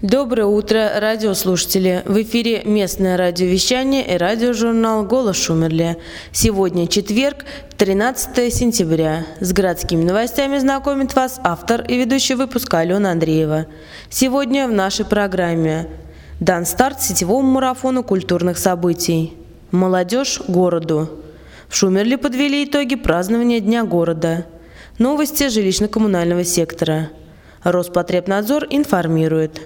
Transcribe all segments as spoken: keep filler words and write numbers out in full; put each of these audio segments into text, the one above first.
Доброе утро, радиослушатели! В эфире местное радиовещание и радиожурнал «Голос Шумерли». Сегодня четверг, тринадцатое сентября. С городскими новостями знакомит вас автор и ведущий выпуска Алена Андреева. Сегодня в нашей программе дан старт сетевому марафону культурных событий. Молодежь городу. В Шумерли подвели итоги празднования Дня города. Новости жилищно-коммунального сектора. Роспотребнадзор информирует.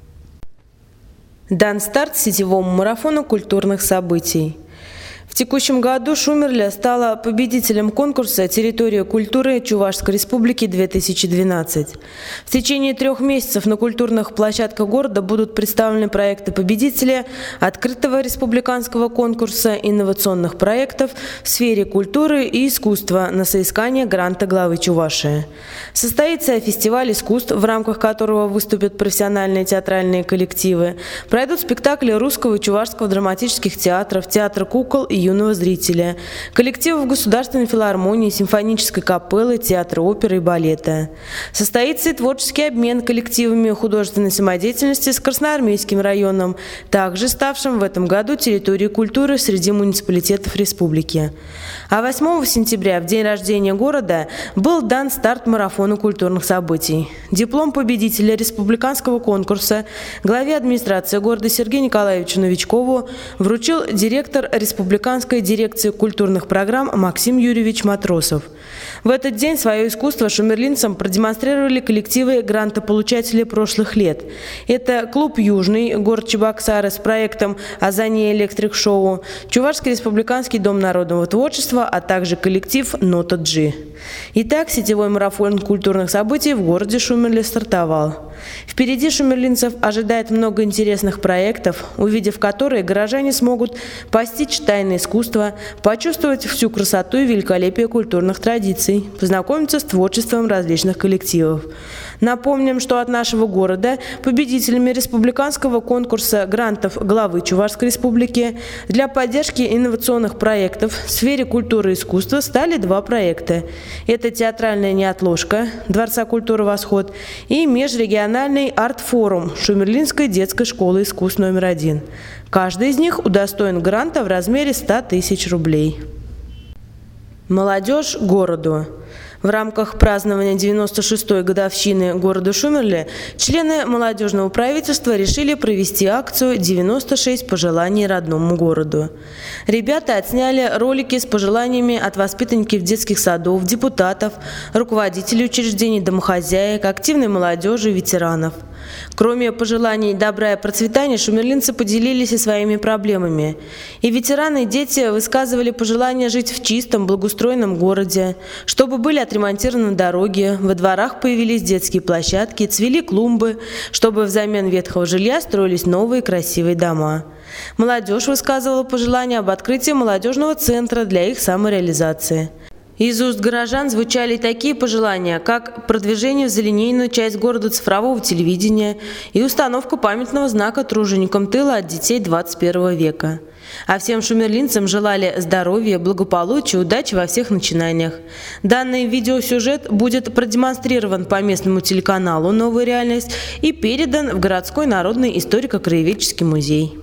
Дан старт сетевому марафону культурных событий. В текущем году Шумерли стала победителем конкурса «Территория культуры Чувашской Республики-две тысячи двенадцать». В течение трех месяцев на культурных площадках города будут представлены проекты победителя открытого республиканского конкурса инновационных проектов в сфере культуры и искусства на соискание гранта главы Чувашии. Состоится фестиваль искусств, в рамках которого выступят профессиональные театральные коллективы. Пройдут спектакли русского и чувашского драматических театров, театра кукол и юного зрителя, коллективов Государственной филармонии, симфонической капеллы, театра оперы и балета. Состоится и творческий обмен коллективами художественной самодеятельности с Красноармейским районом, также ставшим в этом году территорией культуры среди муниципалитетов республики. А восьмого сентября, в день рождения города, был дан старт марафону культурных событий. Диплом победителя республиканского конкурса главе администрации города Сергею Николаевичу Новичкову вручил директор республиканской дирекции культурных программ Максим Юрьевич Матросов. В этот день свое искусство шумерлинцам продемонстрировали коллективы грантополучателей прошлых лет. Это клуб «Южный», город Чебоксары с проектом «Азания Электрик Шоу», Чувашский республиканский дом народного творчества, а также коллектив «Нота Джи». Итак, сетевой марафон культурных событий в городе Шумерли стартовал. Впереди шумерлинцев ожидает много интересных проектов, увидев которые горожане смогут постичь тайны искусства, почувствовать всю красоту и великолепие культурных традиций, познакомиться с творчеством различных коллективов. Напомним, что от нашего города победителями республиканского конкурса грантов главы Чувашской Республики для поддержки инновационных проектов в сфере культуры и искусства стали два проекта. Это театральная неотложка Дворца культуры «Восход» и межрегиональный арт-форум Шумерлинской детской школы искусств номер один. Каждый из них удостоен гранта в размере ста тысяч рублей. Молодежь городу. В рамках празднования девяносто шестой годовщины города Шумерли члены молодежного правительства решили провести акцию «девяносто шесть пожеланий родному городу». Ребята отсняли ролики с пожеланиями от воспитанников детских садов, депутатов, руководителей учреждений, домохозяек, активной молодежи и ветеранов. Кроме пожеланий добра и процветания, шумерлинцы поделились и своими проблемами. И ветераны, и дети высказывали пожелания жить в чистом, благоустроенном городе, чтобы были отремонтированы дороги, во дворах появились детские площадки, цвели клумбы, чтобы взамен ветхого жилья строились новые красивые дома. Молодежь высказывала пожелания об открытии молодежного центра для их самореализации. Из уст горожан звучали такие пожелания, как продвижение в зеленейную часть города цифрового телевидения и установка памятного знака труженикам тыла от детей двадцать первого века. А всем шумерлинцам желали здоровья, благополучия, удачи во всех начинаниях. Данный видеосюжет будет продемонстрирован по местному телеканалу «Новая реальность» и передан в городской народный историко-краеведческий музей.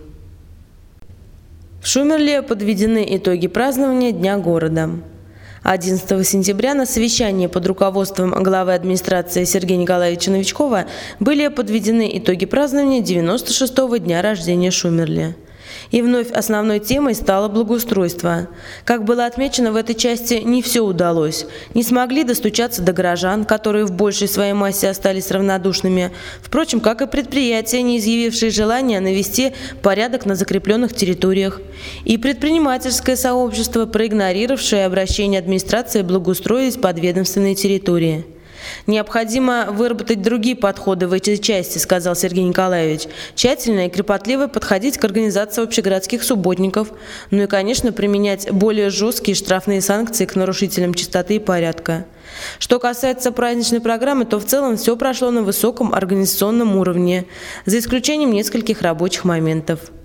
В Шумерли подведены итоги празднования Дня города. одиннадцатого сентября на совещании под руководством главы администрации Сергея Николаевича Новичкова были подведены итоги празднования девяносто шестого дня рождения Шумерли. И вновь основной темой стало благоустройство. Как было отмечено, в этой части не все удалось. Не смогли достучаться до горожан, которые в большей своей массе остались равнодушными. Впрочем, как и предприятия, не изъявившие желания навести порядок на закрепленных территориях. И предпринимательское сообщество, проигнорировавшее обращение администрации благоустроить подведомственные территории. «Необходимо выработать другие подходы в этой части», — сказал Сергей Николаевич. «Тщательно и кропотливо подходить к организации общегородских субботников, ну и, конечно, применять более жесткие штрафные санкции к нарушителям чистоты и порядка. Что касается праздничной программы, то в целом все прошло на высоком организационном уровне, за исключением нескольких рабочих моментов.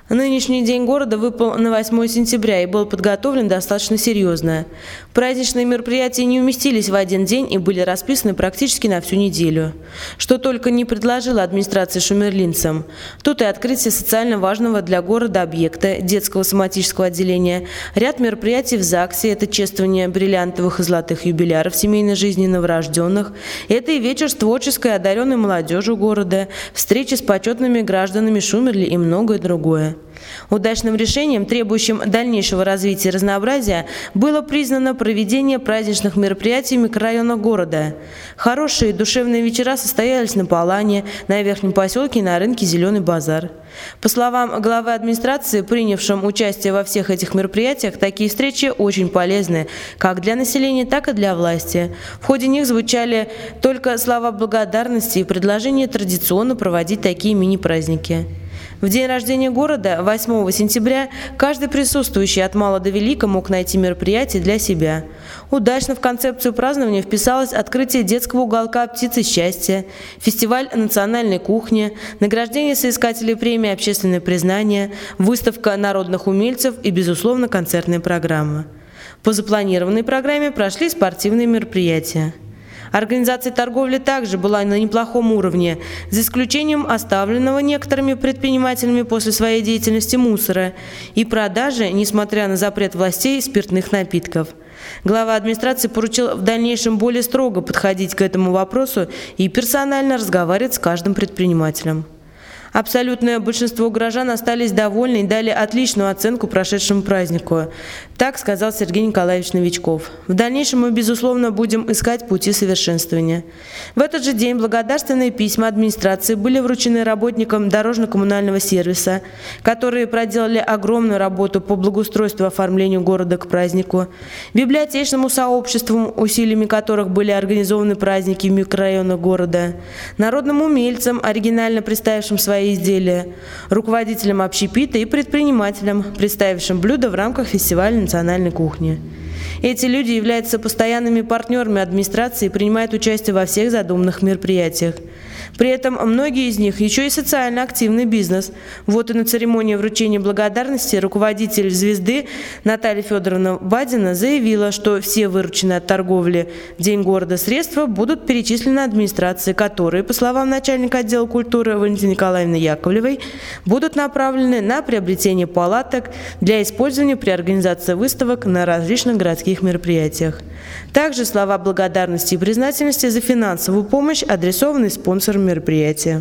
Нынешний день города выпал на восьмое сентября и был подготовлен достаточно серьезно. Праздничные мероприятия не уместились в один день и были расписаны практически на всю неделю. Что только не предложила администрация шумерлинцам. Тут и открытие социально важного для города объекта, детского соматического отделения, ряд мероприятий в ЗАГСе, это чествование бриллиантовых и золотых юбиляров семейной жизни новорожденных, это и вечер с творческой одаренной молодежью города, встречи с почетными гражданами Шумерли и многое другое. Удачным решением, требующим дальнейшего развития и разнообразия, было признано проведение праздничных мероприятий в микрорайонах города. Хорошие душевные вечера состоялись на Палане, на Верхнем поселке и на рынке «Зеленый базар». По словам главы администрации, принявшим участие во всех этих мероприятиях, такие встречи очень полезны как для населения, так и для власти. В ходе них звучали только слова благодарности и предложения традиционно проводить такие мини-праздники. В день рождения города, восьмого сентября, каждый присутствующий от мала до велика мог найти мероприятие для себя. Удачно в концепцию празднования вписалось открытие детского уголка «Птицы счастья», фестиваль национальной кухни, награждение соискателей премии «Общественное признание», выставка народных умельцев и, безусловно, концертная программа. По запланированной программе прошли спортивные мероприятия. Организация торговли также была на неплохом уровне, за исключением оставленного некоторыми предпринимателями после своей деятельности мусора и продажи, несмотря на запрет властей, спиртных напитков. Глава администрации поручил в дальнейшем более строго подходить к этому вопросу и персонально разговаривать с каждым предпринимателем. Абсолютное большинство горожан остались довольны и дали отличную оценку прошедшему празднику. Так сказал Сергей Николаевич Новичков. В дальнейшем мы, безусловно, будем искать пути совершенствования. В этот же день благодарственные письма администрации были вручены работникам дорожно-коммунального сервиса, которые проделали огромную работу по благоустройству и оформлению города к празднику, библиотечному сообществу, усилиями которых были организованы праздники в микрорайонах города, народным умельцам, оригинально представившим свои изделия, руководителям общепита и предпринимателям, представившим блюда в рамках фестиваля национальной кухни. Эти люди являются постоянными партнерами администрации и принимают участие во всех задуманных мероприятиях. При этом многие из них еще и социально активный бизнес. Вот и на церемонии вручения благодарности руководитель «Звезды» Наталья Федоровна Бадина заявила, что все вырученные от торговли в День города средства будут перечислены администрации, которые, по словам начальника отдела культуры Валентины Николаевны Яковлевой, будут направлены на приобретение палаток для использования при организации выставок на различных городских мероприятиях. Также слова благодарности и признательности за финансовую помощь адресованы спонсорам мероприятия.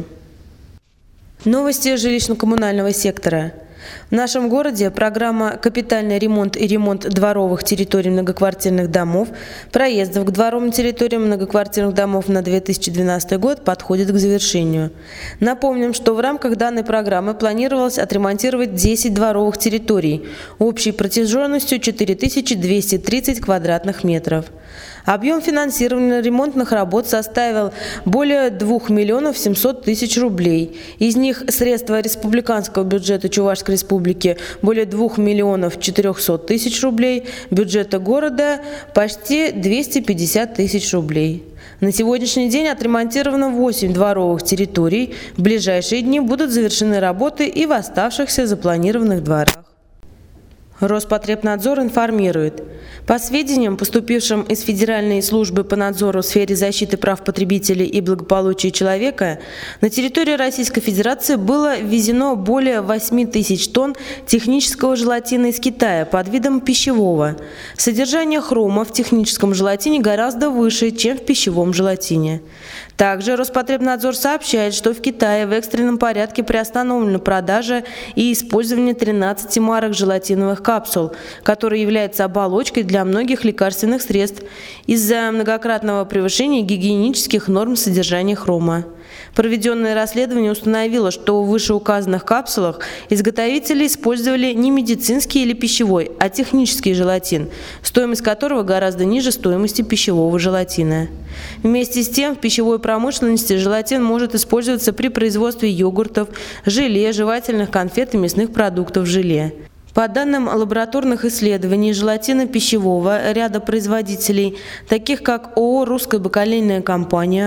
Новости жилищно-коммунального сектора. В нашем городе программа «Капитальный ремонт и ремонт дворовых территорий многоквартирных домов, проездов к дворовым территориям многоквартирных домов на две тысячи двенадцатый год» подходит к завершению. Напомним, что в рамках данной программы планировалось отремонтировать десять дворовых территорий общей протяженностью четыре тысячи двести тридцать квадратных метров. Объем финансирования ремонтных работ составил более двух миллионов семьсот тысяч рублей. Из них средства республиканского бюджета Чувашской республики более двух миллионов четырехсот тысяч рублей, бюджета города почти двести пятьдесят тысяч рублей. На сегодняшний день отремонтировано восемь дворовых территорий. В ближайшие дни будут завершены работы и в оставшихся запланированных дворах. Роспотребнадзор информирует. По сведениям, поступившим из Федеральной службы по надзору в сфере защиты прав потребителей и благополучия человека, на территорию Российской Федерации было ввезено более восьми тысяч тонн технического желатина из Китая под видом пищевого. Содержание хрома в техническом желатине гораздо выше, чем в пищевом желатине. Также Роспотребнадзор сообщает, что в Китае в экстренном порядке приостановлена продажа и использование тринадцати марок желатиновых капсул, которые являются оболочкой для многих лекарственных средств из-за многократного превышения гигиенических норм содержания хрома. Проведенное расследование установило, что в вышеуказанных капсулах изготовители использовали не медицинский или пищевой, а технический желатин, стоимость которого гораздо ниже стоимости пищевого желатина. Вместе с тем, в пищевой промышленности желатин может использоваться при производстве йогуртов, желе, жевательных конфет и мясных продуктов желе. По данным лабораторных исследований желатина пищевого ряда производителей, таких как ООО «Русская бакалейная компания»,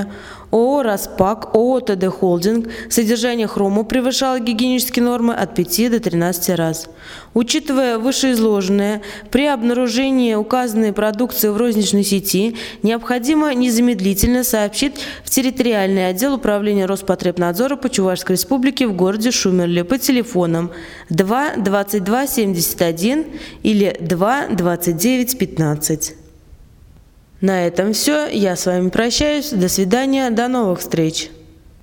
ООО «Распак», ООО «ТД Холдинг» содержание хрома превышало гигиенические нормы от пяти до тринадцати раз. Учитывая вышеизложенное, при обнаружении указанной продукции в розничной сети необходимо незамедлительно сообщить в территориальный отдел управления Роспотребнадзора по Чувашской Республике в городе Шумерле по телефонам два двадцать два семьдесят один или два двадцать девять пятнадцать. На этом все. Я с вами прощаюсь. До свидания. До новых встреч.